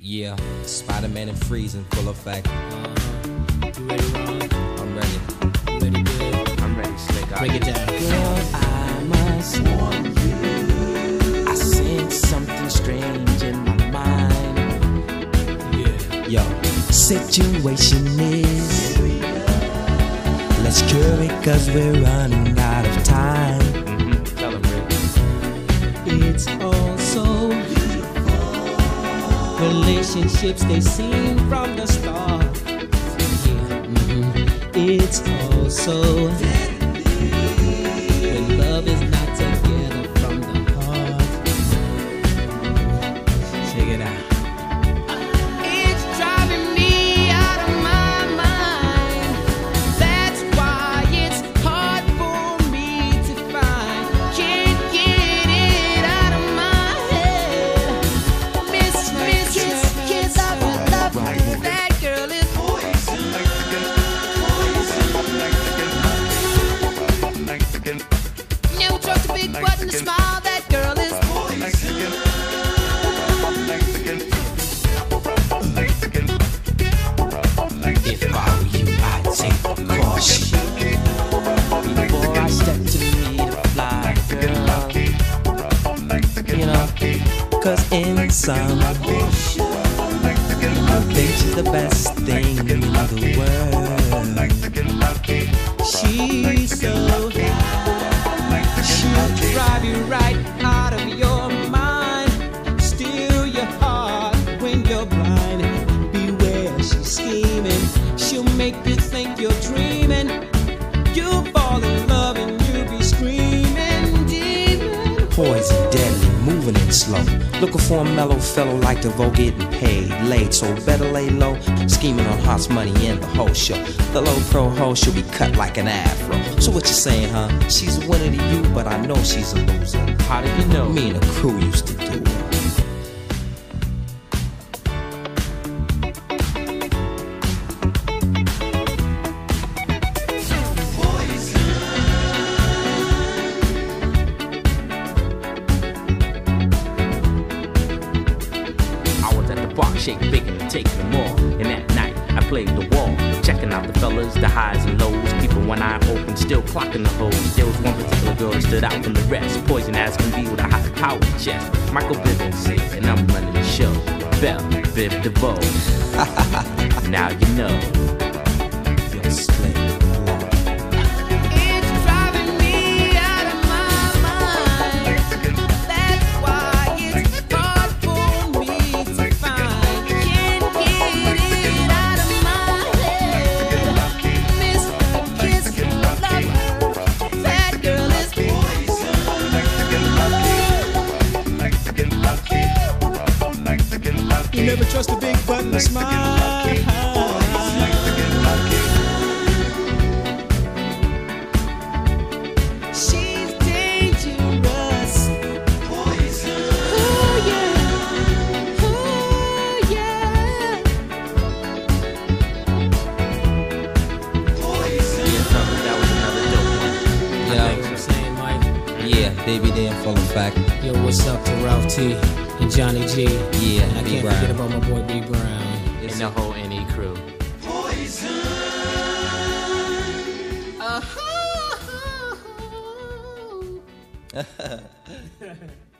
Yeah, Spider-Man and Freeze in full effect. You ready, Ron? I'm ready. You ready, good? I'm ready, Slick. Break it down. Girl, I must warn you, I sense something strange in my mind. Yeah. Yo, Situation is, let's cure it cause we're running out of time. Tell him, Rick. It's all so beautiful. Relationships, they seem from the start. Yeah. It's all so when love is not together from the heart. Check it out. It's driving me out of my mind. That's why it's hard for me to find. Can't get it out of my head. Miss, kiss, love. That girl is never trust a big button to smile. That girl is If I were you, I'd take precaution before I step to meet a fly girl. You know, cause in some, I think she's the best thing in the world. she's so high. She'll drive you right out of your mind. Steal your heart when you're blind. Beware, she's scheming. She'll make you think you're dreaming. You'll fall in love and you'll be screaming, demon. Poison, deadly, moving it slow. Looking for a mellow fellow like DeVoe, getting paid late, so better lay low. Scheming on Hot's money and the whole show. The low pro hoe should be cut like an afro. So what you saying, huh? She's a winner to you, but I know she's a loser. How did you know? Me and the crew used to do it. I was at the bar, shaking, baking, and taking them all. And that night, I played the wall, checking out the fellas, the highs and lows. Keeping one eye open, still clocking the hoes. There was one particular girl that stood out from the rest. Poison as can be with a high power chest. Michael Bivins said, and I'm running the show. Bell, Biv DeVoe. Now you know. Feel split. It's driving me out of my mind. That's why it's hard for me to find. Can't get it out of my head. Miss, kiss, love. That girl is poison. You never trust a big button to smile. She's dangerous. Poison. Oh yeah. Oh yeah. Yeah, fellas, that was another dope one. yeah, You know what I'm saying, Mike? yeah, Baby Day in full effect. Yo, what's up to Ralph T and Johnny G? Yeah, And I B. can't Brown. forget about my boy B. Brown. And the whole NE crew. Uh-huh.